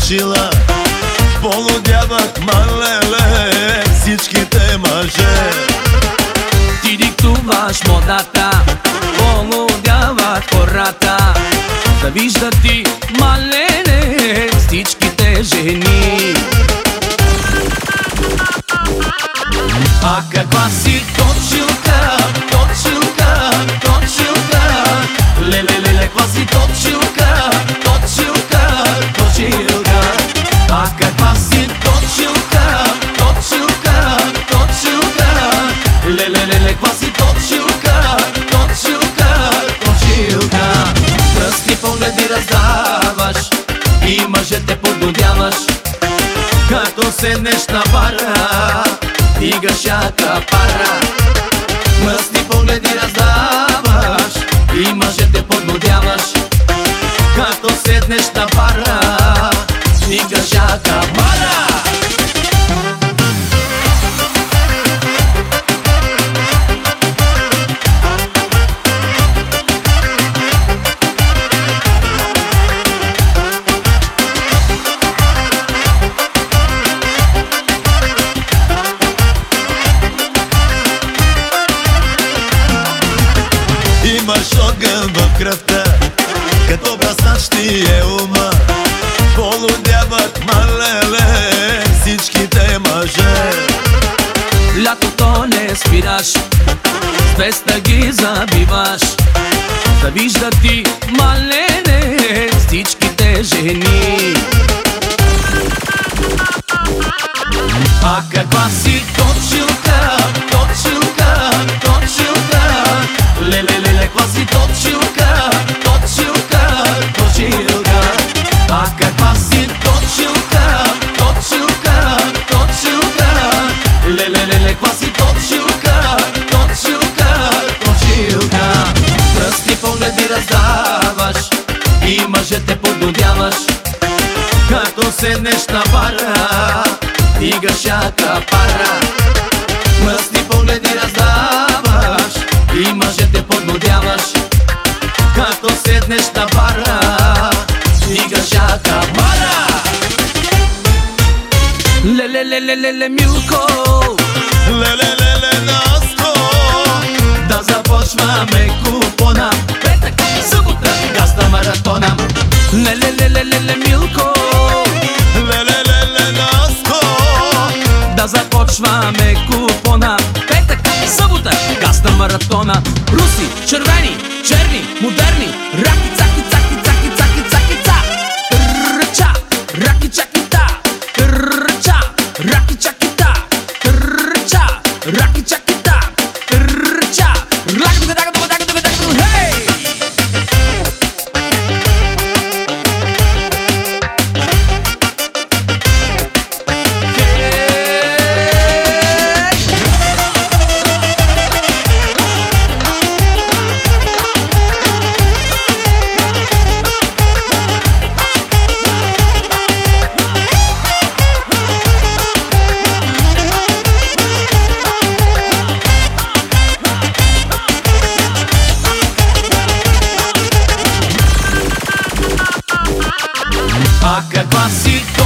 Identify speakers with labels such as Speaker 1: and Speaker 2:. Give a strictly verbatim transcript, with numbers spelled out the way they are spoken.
Speaker 1: точила, полудяват малеле всичките мъже.
Speaker 2: Ти диктуваш модата, полудяват хората. Завиждат ти малене всичките жени. А каква си точилка, точилка, точилка. Леле-леле, каква си точилка, точилка, точилка. А каква си точилка, точилка, точилка. Леле-леле, каква си точилка, точилка, точилка. Пръстни погледи раздаваш и мъжете подгодяваш. Като седнеш на бара, дигаш яка пара. Мръсни погледи раздаваш и мъжете подбудяваш. Като седнеш на бара, дигаш яка пара.
Speaker 1: Имаш огън в кръвта, като бръснаш ти е ума. Полудяват малеле всичките мъже.
Speaker 2: Лятото не спираш, с песна ги забиваш. Завиждат ти малене всичките жени. А каква си точилка, точилка, точилка. Леле-леле, каква си точилка, точилка, точилка. А каква си точилка, точилка, точилка. Леле-леле, каква си точилка, точилка, точилка. Пръстни погледи раздаваш и мъжете подгодяваш. Като седнеш на бара, дигаш яка пара. Мръсни погледи раздаваш и мъжете подбудяваш. Като седнеш на бара, дигаш яка пара. Леле-леле-леле, Милко,
Speaker 1: Леле-леле, Наско,
Speaker 2: да започваме купона. Петък, събота, газда маратона. Леле-леле-леле, Милко,
Speaker 1: леле-леле, Наско,
Speaker 2: да започваме купона. Петък, събота, газда маратона. Руси, червени, черни, модерни. Раки, цаки, цаки, цаки, цаки, цаки, ца. Ръча, раки, чаки, та. Ръча, раки, чаки, та. Ръча, раки, чаки, та. Ръча, раки, да, да, да, да, да, да, хей! А каква си